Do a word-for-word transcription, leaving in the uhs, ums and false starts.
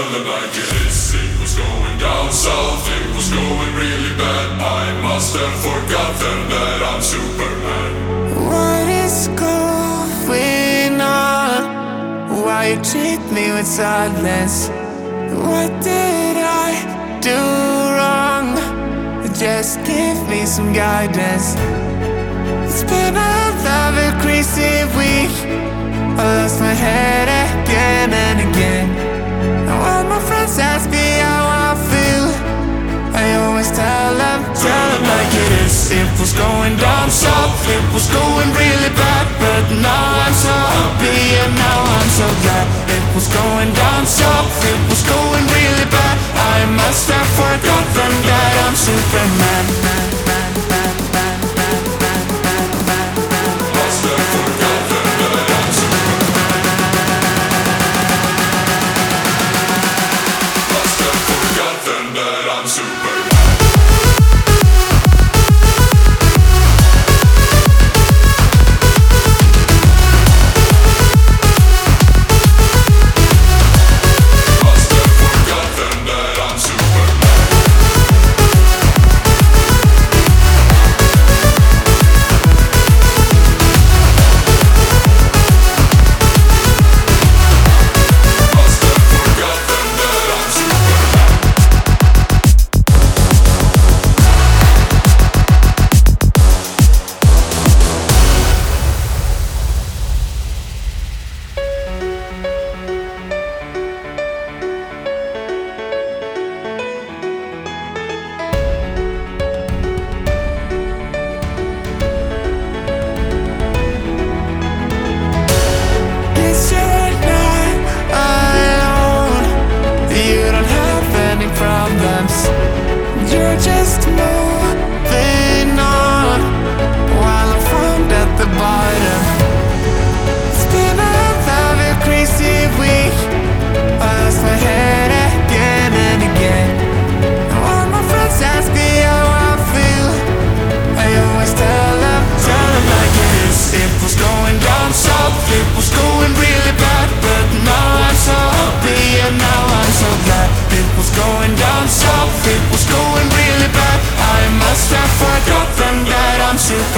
tell them like it is. It was going down south, it was going really bad. I must have forgotten that I'm Superman. What is going on? Why you treat me with sadness? What did I do wrong? Just give me some guidance. It's been another crazy week. I lost my head again and again. Now all my friends ask me how I feel. I always tell them, tell them like it is. It was going down south, it was going really bad. But now I'm so happy and now I'm so glad. It was going down south, it was going really bad. I must have forgotten that I'm Superman. Must have forgotten that I'm Superman. Must have forgotten that I'm Superman. You're just moving on while I'm found at the bottom. It's been another crazy week. I lost my head again and again. Now all my friends ask me how I feel. I always tell them, tell them like it is. It was going down south, it was going really bad. But now I'm so happy and now I'm so glad. It was going down south, it was going really bad. I must have forgotten that I'm Superman.